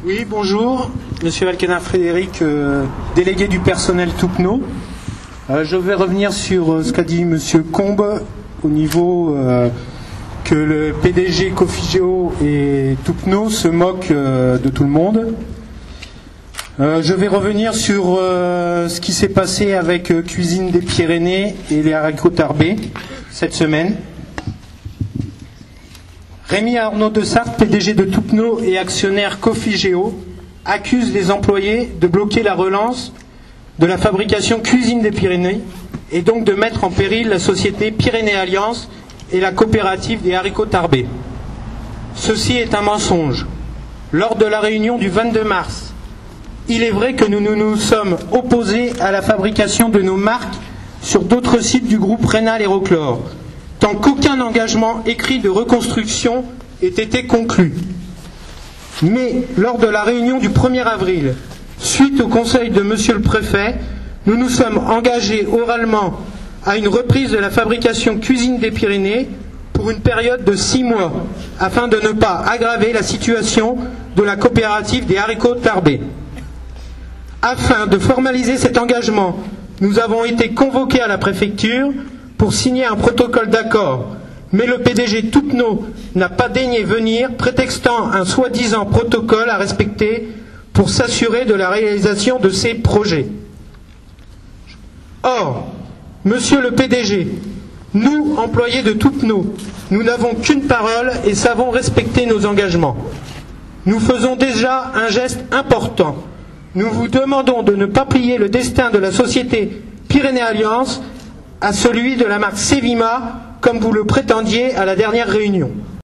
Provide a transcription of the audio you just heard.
Oui, bonjour, Monsieur Valkenar Frédéric, délégué du personnel Toupneau. Je vais revenir sur ce qu'a dit Monsieur Combe au niveau que le PDG Cofigeo et Toupneau se moquent de tout le monde. Je vais revenir sur ce qui s'est passé avec Cuisine des Pyrénées et les haricots tarbés cette semaine. Rémi Arnaud de Sarthe, PDG de Toupneau et actionnaire Cofigeo, accuse les employés de bloquer la relance de la fabrication Cuisine des Pyrénées et donc de mettre en péril la société Pyrénées Alliance et la coopérative des haricots tarbés. Ceci est un mensonge. Lors de la réunion du 22 mars, il est vrai que nous sommes opposés à la fabrication de nos marques sur d'autres sites du groupe Rénal Aérochlore, tant qu'aucun engagement écrit de reconstruction ait été conclu. Mais lors de la réunion du 1er avril, suite au conseil de Monsieur le Préfet, nous nous sommes engagés oralement à une reprise de la fabrication Cuisine des Pyrénées pour une période de 6 mois, afin de ne pas aggraver la situation de la coopérative des haricots tarbés. Afin de formaliser cet engagement, nous avons été convoqués à la préfecture pour signer un protocole d'accord, mais le PDG Toupneau n'a pas daigné venir, prétextant un soi-disant protocole à respecter pour s'assurer de la réalisation de ces projets. Or, monsieur le PDG, nous, employés de Toupneau, nous n'avons qu'une parole et savons respecter nos engagements. Nous faisons déjà un geste important. Nous vous demandons de ne pas plier le destin de la société Pyrénées Alliance à celui de la marque Sevima, comme vous le prétendiez à la dernière réunion.